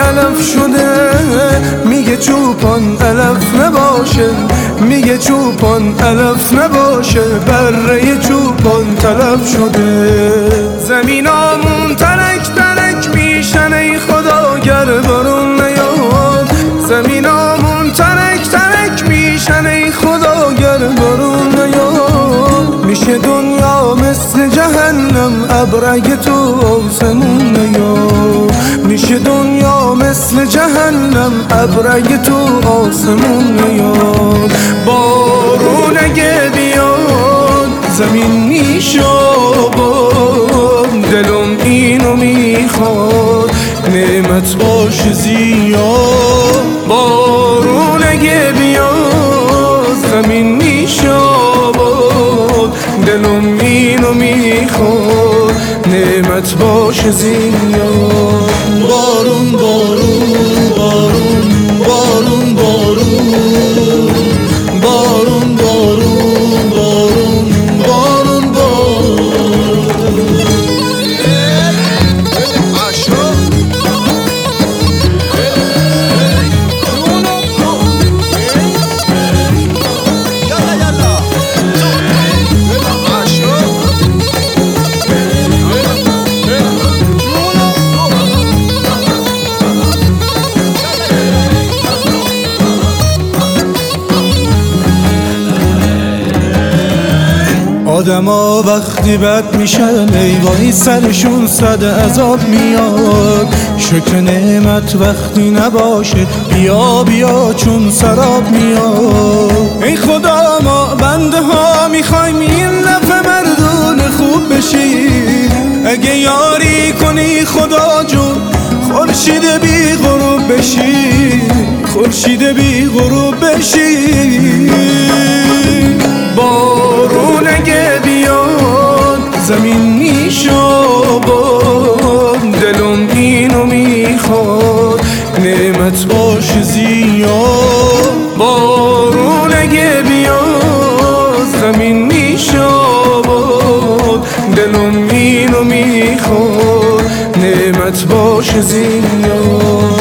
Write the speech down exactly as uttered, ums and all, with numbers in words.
علف شده، میگه چوپان علف نباشه، میگه چوپان علف نباشه، بره چوپان تلف شده. زمینامون ترک ترک میشن ای خدا گر بارون نیاد، زمینامون ترک ترک میشن ای خدا گر بارون نیاد. میشه دنیا مثل جهنم ابر اگه تو آسمون نیاد، میشه دنیا مثل جهنم ابر اگه تو آسمون نیاد. بارون اگه بیاد زمین میشه آباد، دلم اینو میخواد نعمت باشه زیاد. بارون اگه بیاد زمین میشه آباد، دلم اینو میخواد نعمت باشه زیاد. بارون بارون بارون بارون بارون بارون بارون بارون بارون بارون. آدما وقتی بد میشن ای وای سرشون صد عذاب میاد. شکر نعمت وقتی نباشه بیا بیا چون سراب میاد. ای خدا ما بنده ها میخوایم این دفعه مردون خوب بشیم، اگه یاری کنی خدا جون خورشید بی غروب بشی، خورشید بی غروب بشی. بارون اگه بیاد زمین میشه آباد، دلم اینو میخواد نعمت باشه زیاد. بارون اگه بیاد زمین میشه آباد، دلم اینو میخواد نعمت باشه زیاد.